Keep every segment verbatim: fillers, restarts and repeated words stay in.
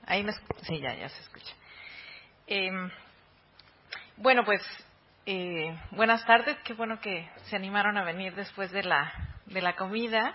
Ahí me, sí, ya, ya se escucha. Eh, bueno, pues, eh, buenas tardes. Qué bueno que se animaron a venir después de la, de la comida.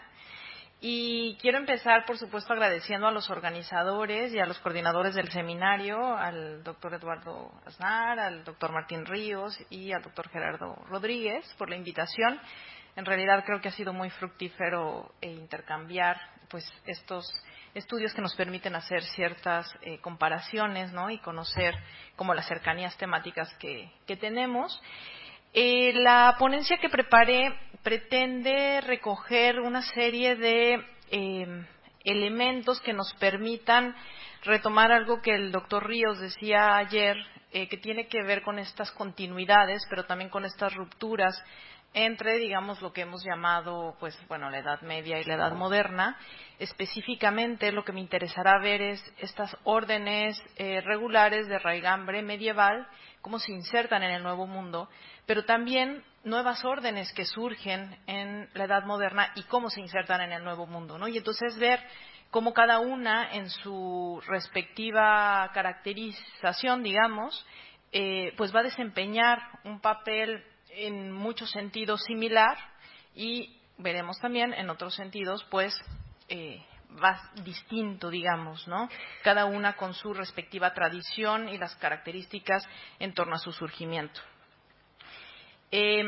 Y quiero empezar, por supuesto, agradeciendo a los organizadores y a los coordinadores del seminario, al doctor Eduardo Aznar, al doctor Martín Ríos y al doctor Gerardo Rodríguez por la invitación. En realidad creo que ha sido muy fructífero eh, intercambiar pues estos estudios que nos permiten hacer ciertas eh, comparaciones, ¿no? Y conocer como las cercanías temáticas que, que tenemos. Eh, la ponencia que preparé pretende recoger una serie de eh, elementos que nos permitan retomar algo que el doctor Ríos decía ayer, eh, que tiene que ver con estas continuidades, pero también con estas rupturas entre, digamos, lo que hemos llamado, pues, bueno, la Edad Media y la Edad Moderna. Específicamente, lo que me interesará ver es estas órdenes eh, regulares de raigambre medieval, cómo se insertan en el Nuevo Mundo, pero también nuevas órdenes que surgen en la Edad Moderna y cómo se insertan en el Nuevo Mundo, ¿no? Y entonces ver cómo cada una, en su respectiva caracterización, digamos, eh, pues va a desempeñar un papel en muchos sentidos similar y veremos también en otros sentidos pues eh, va distinto, digamos, ¿no? Cada una con su respectiva tradición y las características en torno a su surgimiento. Eh,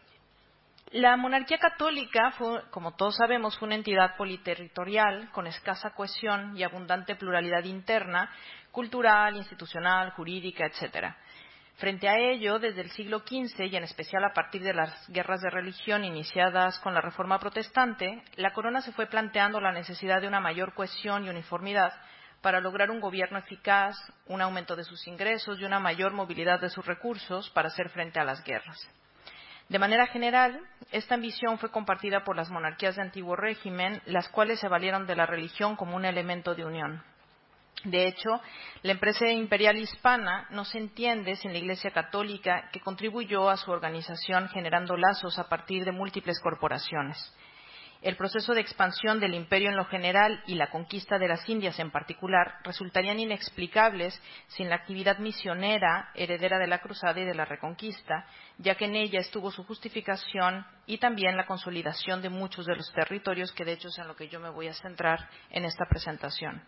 la monarquía católica, fue, como todos sabemos, fue una entidad politerritorial con escasa cohesión y abundante pluralidad interna, cultural, institucional, jurídica, etcétera. Frente a ello, desde el siglo quince, y en especial a partir de las guerras de religión iniciadas con la Reforma Protestante, la corona se fue planteando la necesidad de una mayor cohesión y uniformidad para lograr un gobierno eficaz, un aumento de sus ingresos y una mayor movilidad de sus recursos para hacer frente a las guerras. De manera general, esta ambición fue compartida por las monarquías de antiguo régimen, las cuales se valieron de la religión como un elemento de unión. De hecho, la empresa imperial hispana no se entiende sin la Iglesia Católica, que contribuyó a su organización generando lazos a partir de múltiples corporaciones. El proceso de expansión del imperio en lo general y la conquista de las Indias en particular resultarían inexplicables sin la actividad misionera heredera de la Cruzada y de la Reconquista, ya que en ella estuvo su justificación y también la consolidación de muchos de los territorios, que de hecho es en lo que yo me voy a centrar en esta presentación.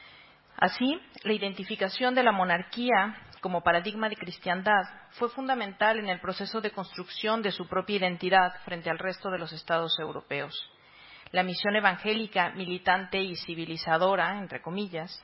Así, la identificación de la monarquía como paradigma de cristiandad fue fundamental en el proceso de construcción de su propia identidad frente al resto de los estados europeos. La misión evangélica, militante y civilizadora, entre comillas,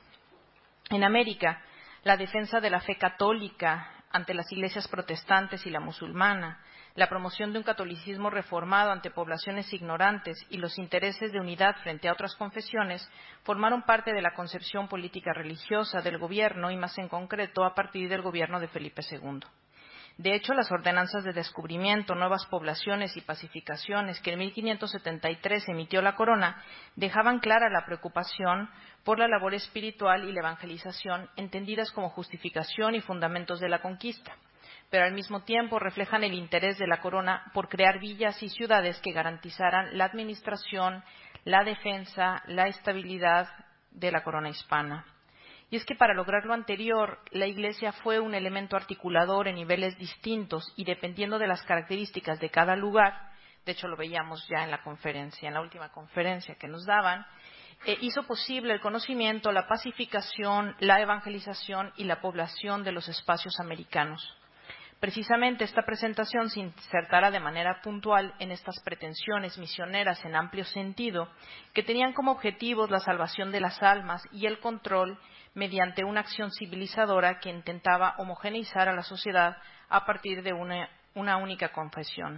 en América, la defensa de la fe católica ante las iglesias protestantes y la musulmana, la promoción de un catolicismo reformado ante poblaciones ignorantes y los intereses de unidad frente a otras confesiones formaron parte de la concepción política religiosa del gobierno y más en concreto a partir del gobierno de Felipe segundo. De hecho, las ordenanzas de descubrimiento, nuevas poblaciones y pacificaciones que en mil quinientos setenta y tres emitió la corona dejaban clara la preocupación por la labor espiritual y la evangelización, entendidas como justificación y fundamentos de la conquista, pero al mismo tiempo reflejan el interés de la corona por crear villas y ciudades que garantizaran la administración, la defensa, la estabilidad de la corona hispana. Y es que para lograr lo anterior, la Iglesia fue un elemento articulador en niveles distintos y dependiendo de las características de cada lugar, de hecho lo veíamos ya en la conferencia, en la última conferencia que nos daban, eh, hizo posible el conocimiento, la pacificación, la evangelización y la población de los espacios americanos. Precisamente esta presentación se insertará de manera puntual en estas pretensiones misioneras en amplio sentido, que tenían como objetivos la salvación de las almas y el control mediante una acción civilizadora que intentaba homogeneizar a la sociedad a partir de una, una única confesión.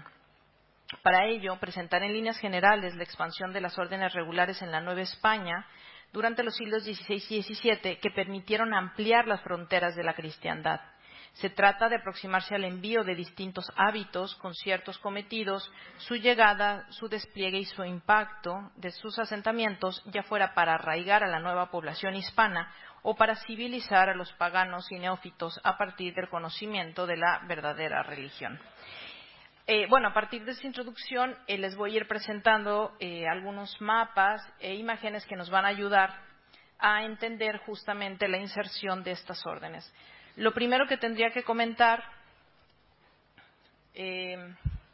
Para ello, presentar en líneas generales la expansión de las órdenes regulares en la Nueva España durante los siglos dieciséis y diecisiete, que permitieron ampliar las fronteras de la cristiandad. Se trata de aproximarse al envío de distintos hábitos con ciertos cometidos, su llegada, su despliegue y su impacto de sus asentamientos, ya fuera para arraigar a la nueva población hispana o para civilizar a los paganos y neófitos a partir del conocimiento de la verdadera religión. Eh, bueno, a partir de esta introducción eh, les voy a ir presentando eh, algunos mapas e imágenes que nos van a ayudar a entender justamente la inserción de estas órdenes. Lo primero que tendría que comentar eh,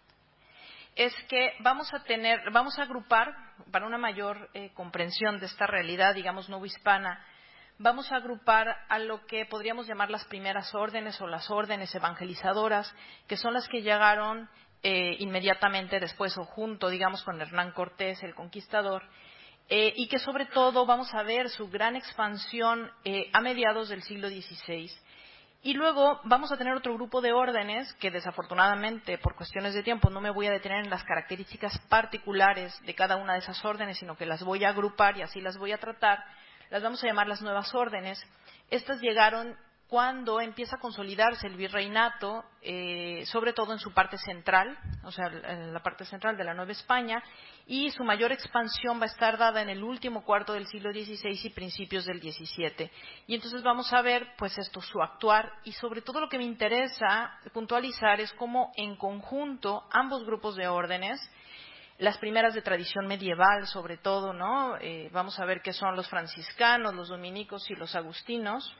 es que vamos a tener, vamos a agrupar, para una mayor eh, comprensión de esta realidad, digamos, novohispana, vamos a agrupar a lo que podríamos llamar las primeras órdenes o las órdenes evangelizadoras, que son las que llegaron eh, inmediatamente después o junto, digamos, con Hernán Cortés, el conquistador, eh, y que sobre todo vamos a ver su gran expansión eh, a mediados del siglo dieciséis. Y luego vamos a tener otro grupo de órdenes que desafortunadamente por cuestiones de tiempo no me voy a detener en las características particulares de cada una de esas órdenes, sino que las voy a agrupar y así las voy a tratar. Las vamos a llamar las nuevas órdenes. Estas llegaron cuando empieza a consolidarse el virreinato, eh, sobre todo en su parte central, o sea, en la parte central de la Nueva España, y su mayor expansión va a estar dada en el último cuarto del siglo dieciséis y principios del diecisiete. Y entonces vamos a ver, pues esto, su actuar, y sobre todo lo que me interesa puntualizar es cómo en conjunto ambos grupos de órdenes, las primeras de tradición medieval sobre todo, ¿no? Eh, vamos a ver qué son los franciscanos, los dominicos y los agustinos,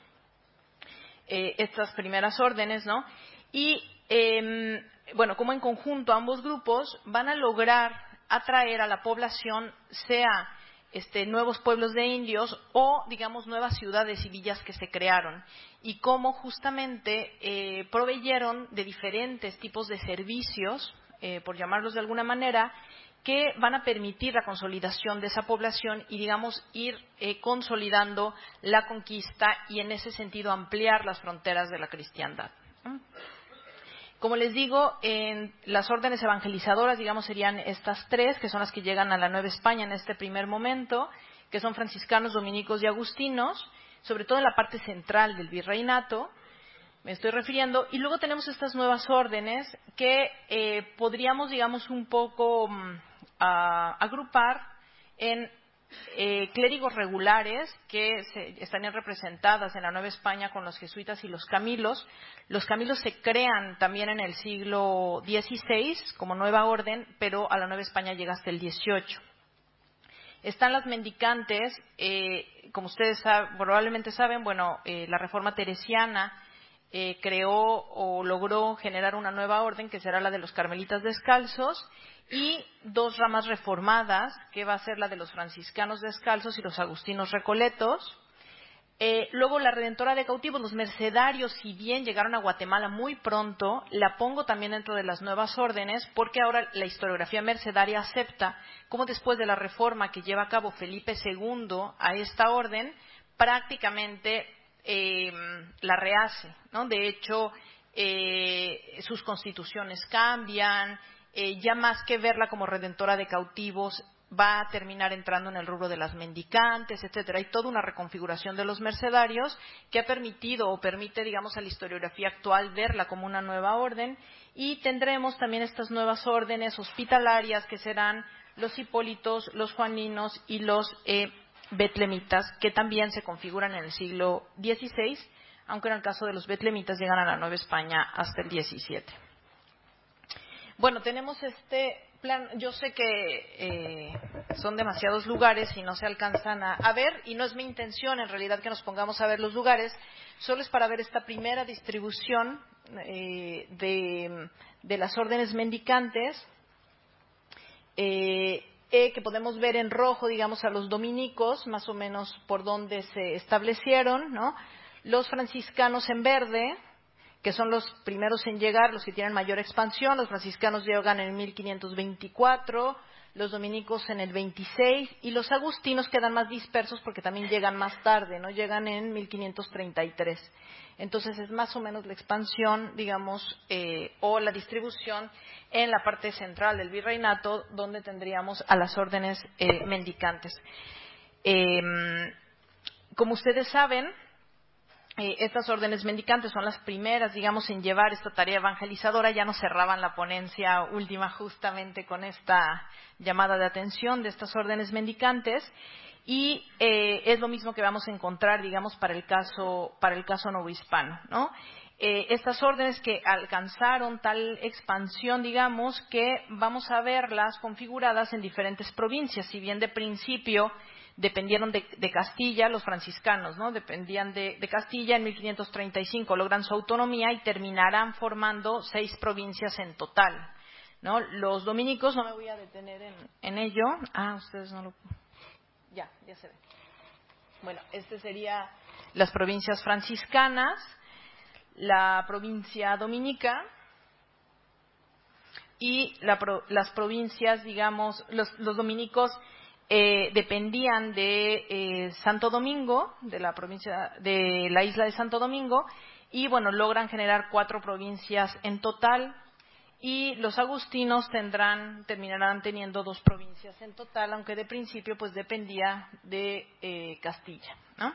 eh, estas primeras órdenes, ¿no? Y, eh, bueno, cómo en conjunto ambos grupos van a lograr atraer a la población, sea este, nuevos pueblos de indios o, digamos, nuevas ciudades y villas que se crearon, y cómo justamente eh, proveyeron de diferentes tipos de servicios, eh, por llamarlos de alguna manera, que van a permitir la consolidación de esa población y, digamos, ir eh, consolidando la conquista y, en ese sentido, ampliar las fronteras de la cristiandad. Como les digo, en las órdenes evangelizadoras, digamos, serían estas tres, que son las que llegan a la Nueva España en este primer momento, que son franciscanos, dominicos y agustinos, sobre todo en la parte central del virreinato, me estoy refiriendo, y luego tenemos estas nuevas órdenes que eh, podríamos, digamos, un poco um, a, agrupar en eh, clérigos regulares que se, estarían representadas en la Nueva España con los jesuitas y los camilos. Los camilos se crean también en el siglo dieciséis como nueva orden, pero a la Nueva España llega hasta el dieciocho. Están las mendicantes, eh, como ustedes saben, probablemente saben, bueno, eh, la Reforma Teresiana Eh, creó o logró generar una nueva orden que será la de los carmelitas descalzos y dos ramas reformadas que va a ser la de los franciscanos descalzos y los agustinos recoletos. Eh, luego la redentora de cautivos, los mercedarios, si bien llegaron a Guatemala muy pronto, la pongo también dentro de las nuevas órdenes porque ahora la historiografía mercedaria acepta cómo después de la reforma que lleva a cabo Felipe segundo a esta orden, prácticamente Eh, la rehace, ¿no? De hecho, eh, sus constituciones cambian, eh, ya más que verla como redentora de cautivos, va a terminar entrando en el rubro de las mendicantes, etcétera. Hay toda una reconfiguración de los mercedarios que ha permitido o permite, digamos, a la historiografía actual verla como una nueva orden, y tendremos también estas nuevas órdenes hospitalarias que serán los hipólitos, los juaninos y los eh, betlemitas, que también se configuran en el siglo dieciséis, aunque en el caso de los betlemitas llegan a la Nueva España hasta el diecisiete. Bueno, tenemos este plan, yo sé que eh, son demasiados lugares y no se alcanzan a, a ver, y no es mi intención en realidad que nos pongamos a ver los lugares, solo es para ver esta primera distribución eh, de, de las órdenes mendicantes, eh, Eh, que podemos ver en rojo, digamos, a los dominicos, más o menos por donde se establecieron, ¿no? Los franciscanos en verde, que son los primeros en llegar, los que tienen mayor expansión. Los franciscanos llegan en mil quinientos veinticuatro, los dominicos en el veintiséis, y los agustinos quedan más dispersos porque también llegan más tarde, ¿no? Llegan en mil quinientos treinta y tres. Entonces es más o menos la expansión, digamos, eh, o la distribución en la parte central del virreinato, donde tendríamos a las órdenes eh, mendicantes. Eh, como ustedes saben, eh, estas órdenes mendicantes son las primeras, digamos, en llevar esta tarea evangelizadora. Ya nos cerraban la ponencia última justamente con esta llamada de atención de estas órdenes mendicantes. Y eh, es lo mismo que vamos a encontrar, digamos, para el caso, para el caso novohispano, ¿no? Eh, estas órdenes que alcanzaron tal expansión, digamos, que vamos a verlas configuradas en diferentes provincias. Si bien de principio dependieron de, de Castilla, los franciscanos, ¿no? Dependían de, de Castilla, en mil quinientos treinta y cinco logran su autonomía y terminarán formando seis provincias en total, ¿no? Los dominicos, no me voy a detener en, en ello. Ah, ustedes no lo... Ya, ya se ve. Bueno, este sería las provincias franciscanas, la provincia dominica y la, las provincias, digamos, los, los dominicos eh, dependían de eh, Santo Domingo, de la provincia, de la isla de Santo Domingo, y bueno, logran generar cuatro provincias en total. Y los agustinos tendrán, terminarán teniendo dos provincias en total, aunque de principio pues dependía de eh, Castilla, ¿no?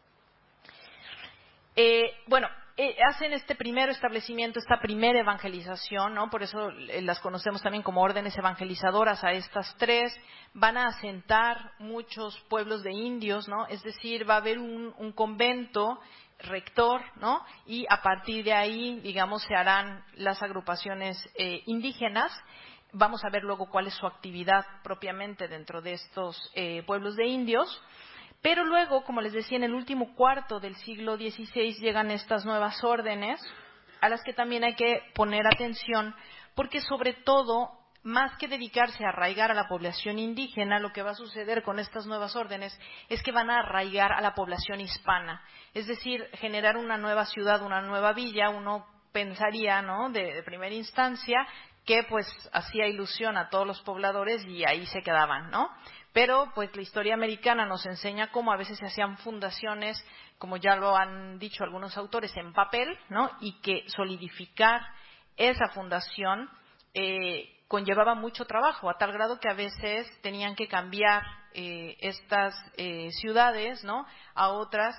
Eh, bueno, eh, hacen este primer establecimiento, esta primera evangelización, ¿no? Por eso eh, las conocemos también como órdenes evangelizadoras a estas tres. Van a asentar muchos pueblos de indios, ¿no? Es decir, va a haber un, un convento rector, ¿no? Y a partir de ahí, digamos, se harán las agrupaciones eh, indígenas. Vamos a ver luego cuál es su actividad propiamente dentro de estos eh, pueblos de indios. Pero luego, como les decía, en el último cuarto del siglo dieciséis llegan estas nuevas órdenes, a las que también hay que poner atención, porque sobre todo, más que dedicarse a arraigar a la población indígena, lo que va a suceder con estas nuevas órdenes es que van a arraigar a la población hispana. Es decir, generar una nueva ciudad, una nueva villa. Uno pensaría, ¿no?, de, de primera instancia, que pues hacía ilusión a todos los pobladores y ahí se quedaban, ¿no? Pero pues la historia americana nos enseña cómo a veces se hacían fundaciones, como ya lo han dicho algunos autores, en papel, ¿no? Y que solidificar esa fundación eh, conllevaba mucho trabajo, a tal grado que a veces tenían que cambiar eh, estas eh, ciudades, ¿no?, a otras,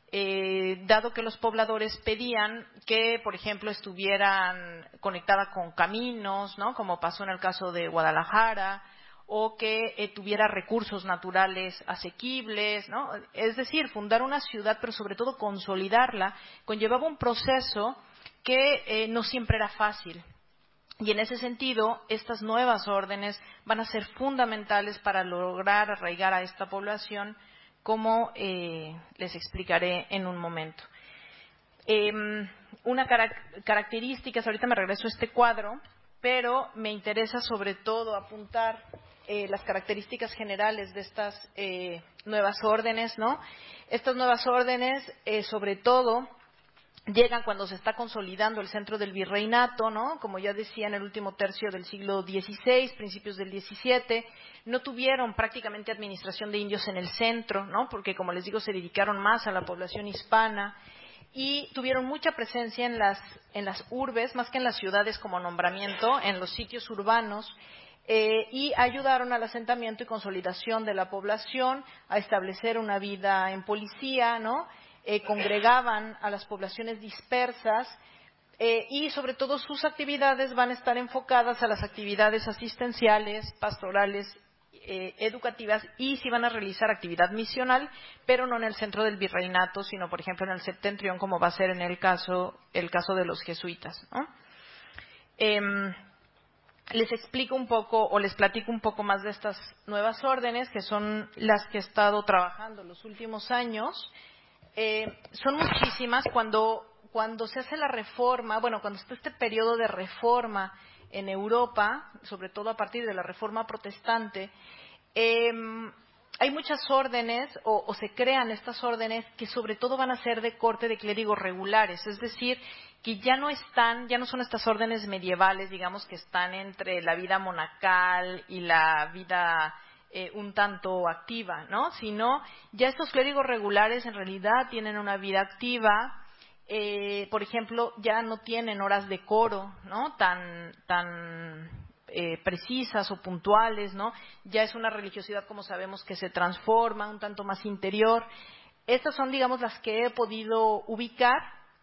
eh, dado que los pobladores pedían que, por ejemplo, estuvieran conectadas con caminos, ¿no?, como pasó en el caso de Guadalajara, o que eh, tuviera recursos naturales asequibles, ¿no? Es decir, fundar una ciudad, pero sobre todo consolidarla, conllevaba un proceso que eh, no siempre era fácil. Y en ese sentido, estas nuevas órdenes van a ser fundamentales para lograr arraigar a esta población, como eh, les explicaré en un momento. Eh, una carac- característica, ahorita me regreso a este cuadro, pero me interesa sobre todo apuntar eh, las características generales de estas eh, nuevas órdenes, ¿no? Estas nuevas órdenes, eh, sobre todo, llegan cuando se está consolidando el centro del virreinato, ¿no? Como ya decía, en el último tercio del siglo dieciséis, principios del diecisiete, no tuvieron prácticamente administración de indios en el centro, ¿no? Porque, como les digo, se dedicaron más a la población hispana y tuvieron mucha presencia en las, en las urbes, más que en las ciudades como nombramiento, en los sitios urbanos, eh, y ayudaron al asentamiento y consolidación de la población, a establecer una vida en policía, ¿no? Eh, congregaban a las poblaciones dispersas eh, y sobre todo sus actividades van a estar enfocadas a las actividades asistenciales, pastorales, eh, educativas, y sí van a realizar actividad misional, pero no en el centro del virreinato, sino por ejemplo en el septentrión, como va a ser en el caso, el caso de los jesuitas, ¿no? Eh, les explico un poco o les platico un poco más de estas nuevas órdenes, que son las que he estado trabajando los últimos años. Eh, son muchísimas. Cuando, cuando se hace la reforma, bueno, cuando está este periodo de reforma en Europa, sobre todo a partir de la reforma protestante, eh, hay muchas órdenes o, o se crean estas órdenes que sobre todo van a ser de corte de clérigos regulares, es decir, que ya no están, ya no son estas órdenes medievales, digamos, que están entre la vida monacal y la vida eh, un tanto activa, ¿no? Sino ya estos clérigos regulares en realidad tienen una vida activa. Eh, por ejemplo, ya no tienen horas de coro, ¿no?, tan, tan eh, precisas o puntuales, ¿no? Ya es una religiosidad, como sabemos, que se transforma, un tanto más interior. Estas son, digamos, las que he podido ubicar.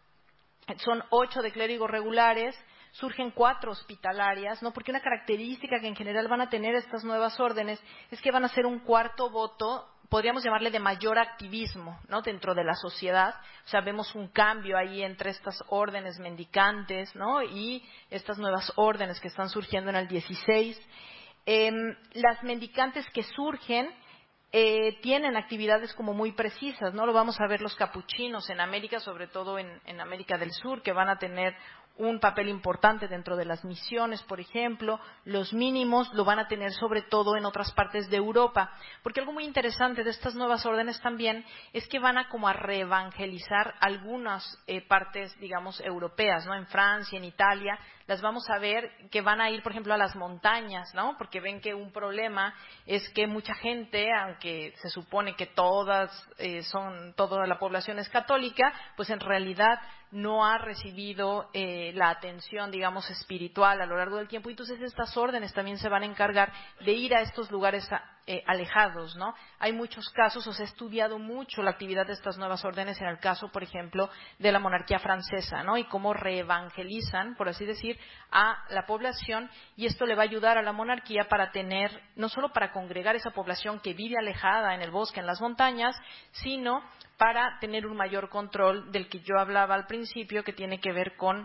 Son ocho de clérigos regulares, surgen cuatro hospitalarias, ¿no? Porque una característica que en general van a tener estas nuevas órdenes es que van a ser un cuarto voto, podríamos llamarle de mayor activismo, ¿no?, dentro de la sociedad. O sea, vemos un cambio ahí entre estas órdenes mendicantes, ¿no?, y estas nuevas órdenes que están surgiendo en el dieciséis. Eh, las mendicantes que surgen eh, tienen actividades como muy precisas, ¿no? Lo vamos a ver los capuchinos en América, sobre todo en, en América del Sur, que van a tener un papel importante dentro de las misiones, por ejemplo. Los mínimos lo van a tener sobre todo en otras partes de Europa, porque algo muy interesante de estas nuevas órdenes también es que van a como a reevangelizar algunas eh, partes, digamos, europeas, ¿no? En Francia, en Italia, las vamos a ver que van a ir, por ejemplo, a las montañas, ¿no? Porque ven que un problema es que mucha gente, aunque se supone que todas eh, son, toda la población es católica, pues en realidad no ha recibido eh, la atención, digamos, espiritual a lo largo del tiempo. Y entonces estas órdenes también se van a encargar de ir a estos lugares eh, alejados, ¿no? Hay muchos casos, o se ha estudiado mucho la actividad de estas nuevas órdenes en el caso, por ejemplo, de la monarquía francesa, ¿no? Y cómo reevangelizan, por así decir, a la población, y esto le va a ayudar a la monarquía para tener, no solo para congregar esa población que vive alejada en el bosque, en las montañas, sino para tener un mayor control del que yo hablaba al principio, que tiene que ver con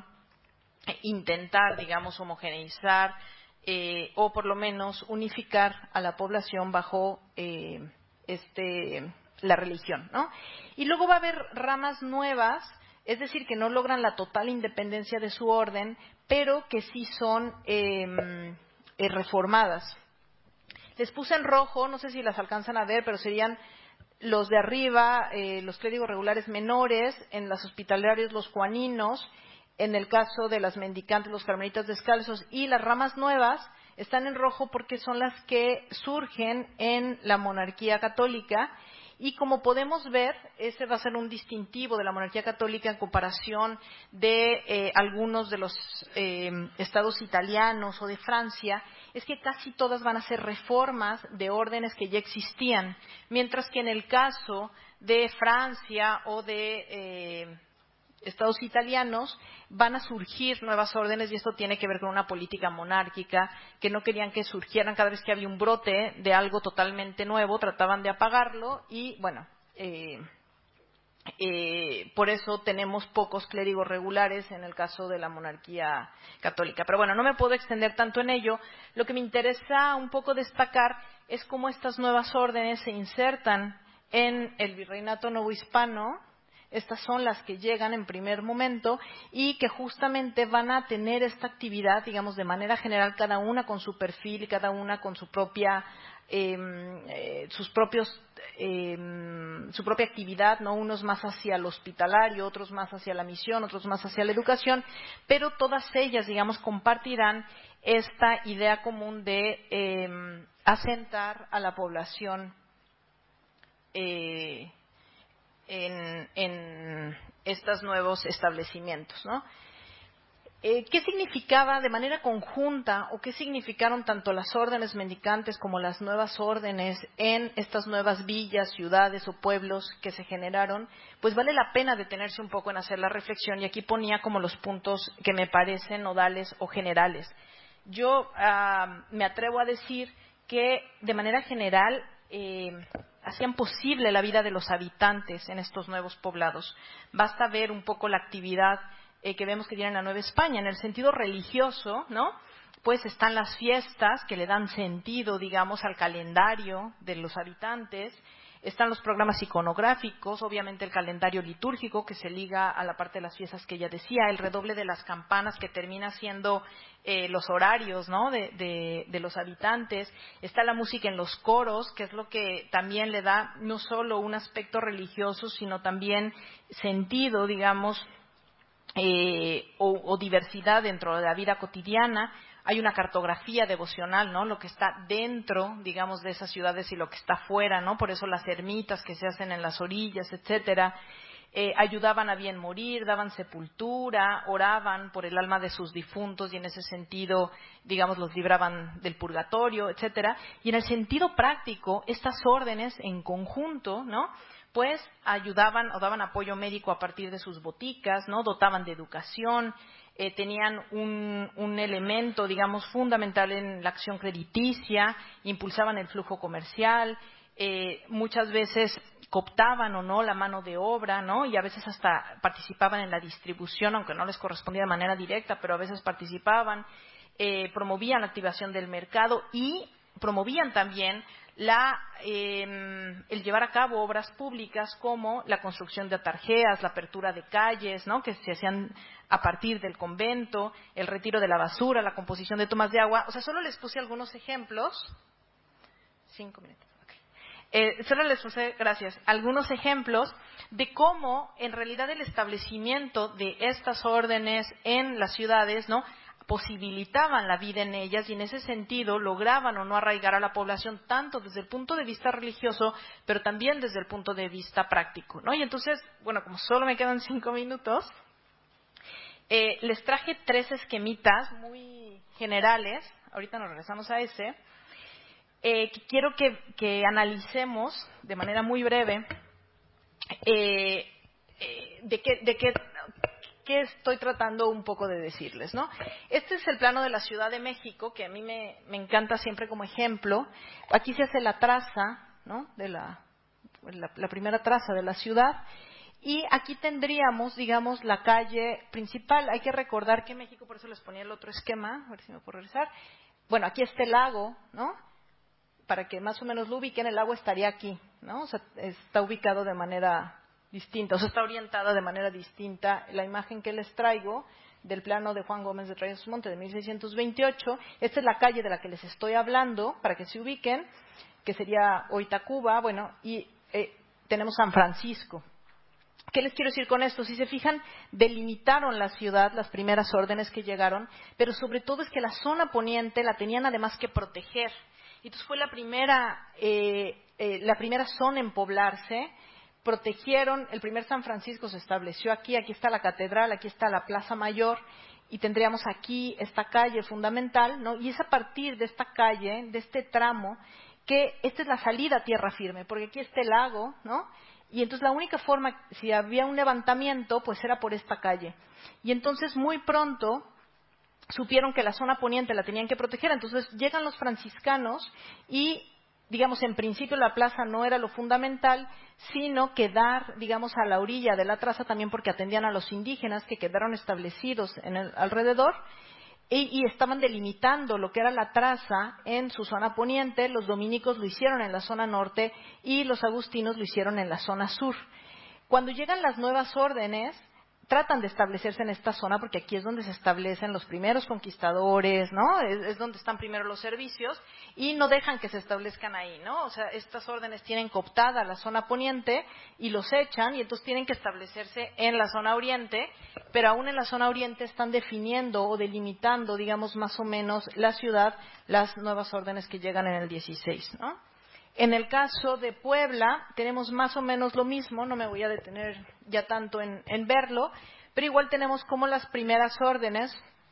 intentar, digamos, homogeneizar eh, o por lo menos unificar a la población bajo eh, este, la religión, ¿no? Y luego va a haber ramas nuevas, es decir, que no logran la total independencia de su orden, pero que sí son eh, eh, reformadas. Les puse en rojo, no sé si las alcanzan a ver, pero serían los de arriba, eh, los clérigos regulares menores, en las hospitalarios los juaninos, en el caso de las mendicantes los carmelitas descalzos, y las ramas nuevas están en rojo porque son las que surgen en la monarquía católica. Y como podemos ver, ese va a ser un distintivo de la monarquía católica en comparación de eh, algunos de los eh, estados italianos o de Francia, es que casi todas van a ser reformas de órdenes que ya existían, mientras que en el caso de Francia o de eh, estados italianos van a surgir nuevas órdenes, y esto tiene que ver con una política monárquica, que no querían que surgieran cada vez que había un brote de algo totalmente nuevo, trataban de apagarlo y, bueno, eh, eh, por eso tenemos pocos clérigos regulares en el caso de la monarquía católica. Pero bueno, no me puedo extender tanto en ello. Lo que me interesa un poco destacar es cómo estas nuevas órdenes se insertan en el virreinato novohispano. Estas son las que llegan en primer momento y que justamente van a tener esta actividad, digamos, de manera general, cada una con su perfil y cada una con su propia, eh, eh, sus propios, eh, su propia actividad, ¿no? Unos más hacia el hospitalario, otros más hacia la misión, otros más hacia la educación, pero todas ellas, digamos, compartirán esta idea común de eh, asentar a la población eh, En, en estos nuevos establecimientos, ¿no? Eh, ¿Qué significaba de manera conjunta o qué significaron tanto las órdenes mendicantes como las nuevas órdenes en estas nuevas villas, ciudades o pueblos que se generaron? Pues vale la pena detenerse un poco en hacer la reflexión, y aquí ponía como los puntos que me parecen nodales o generales. Yo uh, me atrevo a decir que de manera general eh, hacían posible la vida de los habitantes en estos nuevos poblados. Basta ver un poco la actividad eh, que vemos que tiene la Nueva España. En el sentido religioso, ¿no? Pues están las fiestas que le dan sentido, digamos, al calendario de los habitantes. Están los programas iconográficos, obviamente el calendario litúrgico que se liga a la parte de las fiestas que ella decía, el redoble de las campanas que termina siendo eh, los horarios, ¿no? de, de, de los habitantes. Está la música en los coros, que es lo que también le da no solo un aspecto religioso, sino también sentido, digamos, eh, o, o diversidad dentro de la vida cotidiana. Hay una cartografía devocional, ¿no? Lo que está dentro, digamos, de esas ciudades y lo que está fuera, ¿no? Por eso las ermitas que se hacen en las orillas, etcétera. Eh, ayudaban a bien morir, daban sepultura, oraban por el alma de sus difuntos y en ese sentido, digamos, los libraban del purgatorio, etcétera. Y en el sentido práctico, estas órdenes en conjunto, ¿no? Pues ayudaban o daban apoyo médico a partir de sus boticas, ¿no? Dotaban de educación, eh, tenían un, un elemento, digamos, fundamental en la acción crediticia, impulsaban el flujo comercial, eh, muchas veces cooptaban o no la mano de obra, ¿no? Y a veces hasta participaban en la distribución, aunque no les correspondía de manera directa, pero a veces participaban, eh, promovían la activación del mercado y promovían también la, eh, el llevar a cabo obras públicas como la construcción de atarjeas, la apertura de calles, ¿no?, que se hacían a partir del convento, el retiro de la basura, la composición de tomas de agua. O sea, solo les puse algunos ejemplos. Cinco minutos. Okay. Eh, solo les puse, gracias, algunos ejemplos de cómo en realidad el establecimiento de estas órdenes en las ciudades, ¿no?, posibilitaban la vida en ellas y en ese sentido lograban o no arraigar a la población tanto desde el punto de vista religioso, pero también desde el punto de vista práctico, ¿no? Y entonces, bueno, como solo me quedan cinco minutos, eh, les traje tres esquemitas muy generales, ahorita nos regresamos a ese, eh, que quiero que, que analicemos de manera muy breve eh, eh, de qué, de qué ¿Qué estoy tratando un poco de decirles, ¿no? Este es el plano de la Ciudad de México, que a mí me, me encanta siempre como ejemplo. Aquí se hace la traza, ¿no?, de la, la, la primera traza de la ciudad. Y aquí tendríamos, digamos, la calle principal. Hay que recordar que México, por eso les ponía el otro esquema, a ver si me puedo regresar. Bueno, aquí está el lago, ¿no? Para que más o menos lo ubiquen, el lago estaría aquí, ¿no? O sea, está ubicado de manera distinta, o sea, está orientada de manera distinta. La imagen que les traigo del plano de Juan Gómez de Trayasmonte de mil seiscientos veintiocho, esta es la calle de la que les estoy hablando, para que se ubiquen, que sería hoy Tacuba, bueno, y eh, tenemos San Francisco. ¿Qué les quiero decir con esto? Si se fijan, delimitaron la ciudad, las primeras órdenes que llegaron, pero sobre todo es que la zona poniente la tenían además que proteger. Entonces fue la primera, eh, eh, la primera zona en poblarse. Protegieron, el primer San Francisco se estableció aquí, aquí está la catedral, aquí está la Plaza Mayor, y tendríamos aquí esta calle fundamental, ¿no? Y es a partir de esta calle, de este tramo, que esta es la salida a tierra firme, porque aquí está el lago, ¿no? Y entonces la única forma, si había un levantamiento, pues era por esta calle. Y entonces muy pronto supieron que la zona poniente la tenían que proteger, entonces llegan los franciscanos y, digamos, en principio la plaza no era lo fundamental, sino quedar, digamos, a la orilla de la traza también porque atendían a los indígenas que quedaron establecidos en el alrededor y, y estaban delimitando lo que era la traza en su zona poniente. Los dominicos lo hicieron en la zona norte y los agustinos lo hicieron en la zona sur. Cuando llegan las nuevas órdenes, tratan de establecerse en esta zona porque aquí es donde se establecen los primeros conquistadores, ¿no? Es, es donde están primero los servicios y no dejan que se establezcan ahí, ¿no? O sea, estas órdenes tienen cooptada la zona poniente y los echan y entonces tienen que establecerse en la zona oriente, pero aún en la zona oriente están definiendo o delimitando, digamos, más o menos la ciudad, las nuevas órdenes que llegan en el dieciséis, ¿no? En el caso de Puebla tenemos más o menos lo mismo, no me voy a detener ya tanto en, en verlo, pero igual tenemos como las primeras órdenes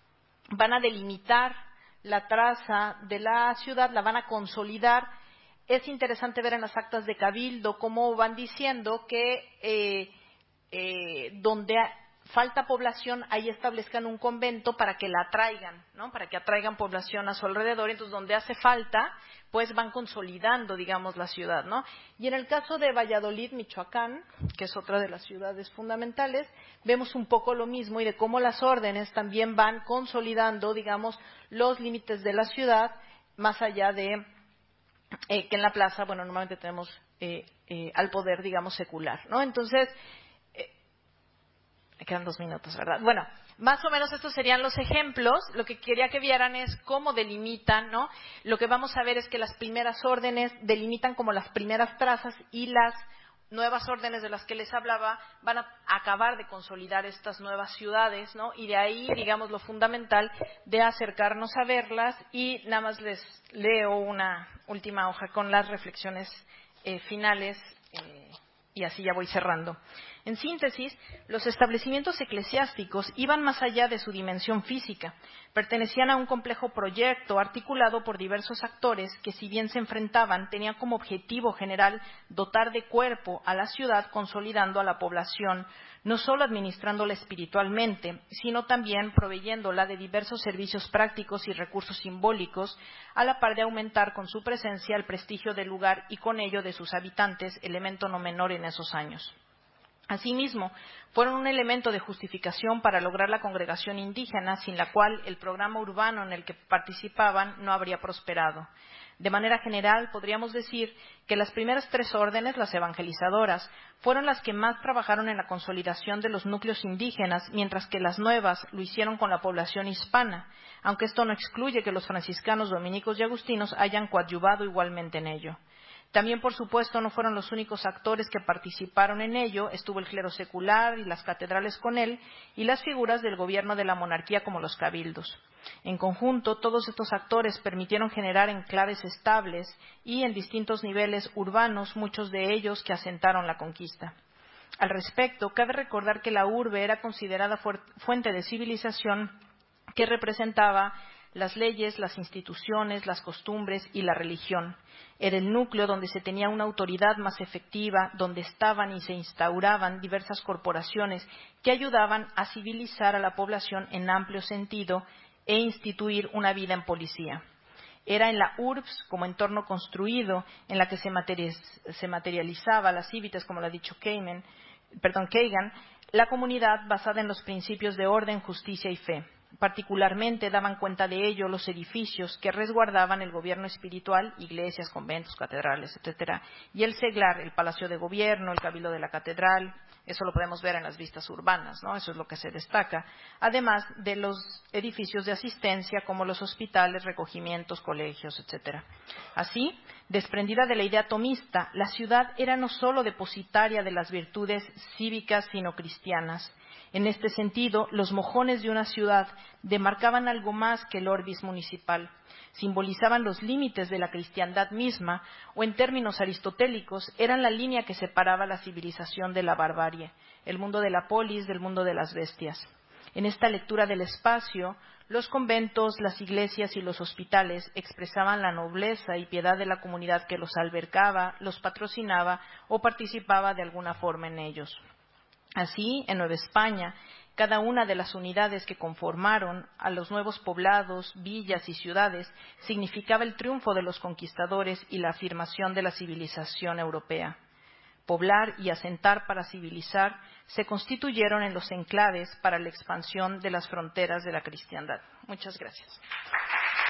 van a delimitar la traza de la ciudad, la van a consolidar. Es interesante ver en las actas de Cabildo cómo van diciendo que eh, eh, donde falta población, ahí establezcan un convento para que la atraigan, ¿no? Para que atraigan población a su alrededor. Entonces, donde hace falta, pues van consolidando, digamos, la ciudad, ¿no? Y en el caso de Valladolid, Michoacán, que es otra de las ciudades fundamentales, vemos un poco lo mismo y de cómo las órdenes también van consolidando, digamos, los límites de la ciudad, más allá de eh, que en la plaza, bueno, normalmente tenemos eh, eh, al poder, digamos, secular, ¿no? Entonces, me quedan dos minutos, ¿verdad? Bueno, más o menos estos serían los ejemplos. Lo que quería que vieran es cómo delimitan, ¿no? Lo que vamos a ver es que las primeras órdenes delimitan como las primeras trazas y las nuevas órdenes de las que les hablaba van a acabar de consolidar estas nuevas ciudades, ¿no? Y de ahí, digamos, lo fundamental de acercarnos a verlas y nada más les leo una última hoja con las reflexiones eh, finales eh, y así ya voy cerrando. En síntesis, los establecimientos eclesiásticos iban más allá de su dimensión física. Pertenecían a un complejo proyecto articulado por diversos actores que, si bien se enfrentaban, tenían como objetivo general dotar de cuerpo a la ciudad, consolidando a la población, no solo administrándola espiritualmente, sino también proveyéndola de diversos servicios prácticos y recursos simbólicos, a la par de aumentar con su presencia el prestigio del lugar y con ello de sus habitantes, elemento no menor en esos años. Asimismo, fueron un elemento de justificación para lograr la congregación indígena, sin la cual el programa urbano en el que participaban no habría prosperado. De manera general, podríamos decir que las primeras tres órdenes, las evangelizadoras, fueron las que más trabajaron en la consolidación de los núcleos indígenas, mientras que las nuevas lo hicieron con la población hispana, aunque esto no excluye que los franciscanos, dominicos y agustinos hayan coadyuvado igualmente en ello. También, por supuesto, no fueron los únicos actores que participaron en ello, estuvo el clero secular y las catedrales con él, y las figuras del gobierno de la monarquía como los cabildos. En conjunto, todos estos actores permitieron generar enclaves estables y en distintos niveles urbanos, muchos de ellos que asentaron la conquista. Al respecto, cabe recordar que la urbe era considerada fuente de civilización que representaba las leyes, las instituciones, las costumbres y la religión. Era el núcleo donde se tenía una autoridad más efectiva, donde estaban y se instauraban diversas corporaciones que ayudaban a civilizar a la población en amplio sentido e instituir una vida en policía. Era en la urbs, como entorno construido, en la que se, se materializaba las civitas, como lo ha dicho Kagan, perdón, Kagan, la comunidad basada en los principios de orden, justicia y fe. Particularmente daban cuenta de ello los edificios que resguardaban el gobierno espiritual, iglesias, conventos, catedrales, etcétera, y el seglar, el palacio de gobierno, el cabildo de la catedral. Eso lo podemos ver en las vistas urbanas, ¿no? Eso es lo que se destaca, además de los edificios de asistencia como los hospitales, recogimientos, colegios, etcétera. Así, desprendida de la idea tomista, la ciudad era no solo depositaria de las virtudes cívicas, sino cristianas. En este sentido, los mojones de una ciudad demarcaban algo más que el orbis municipal. Simbolizaban los límites de la cristiandad misma, o en términos aristotélicos, eran la línea que separaba la civilización de la barbarie, el mundo de la polis del mundo de las bestias. En esta lectura del espacio, los conventos, las iglesias y los hospitales expresaban la nobleza y piedad de la comunidad que los albergaba, los patrocinaba o participaba de alguna forma en ellos. Así, en Nueva España, cada una de las unidades que conformaron a los nuevos poblados, villas y ciudades significaba el triunfo de los conquistadores y la afirmación de la civilización europea. Poblar y asentar para civilizar se constituyeron en los enclaves para la expansión de las fronteras de la cristiandad. Muchas gracias.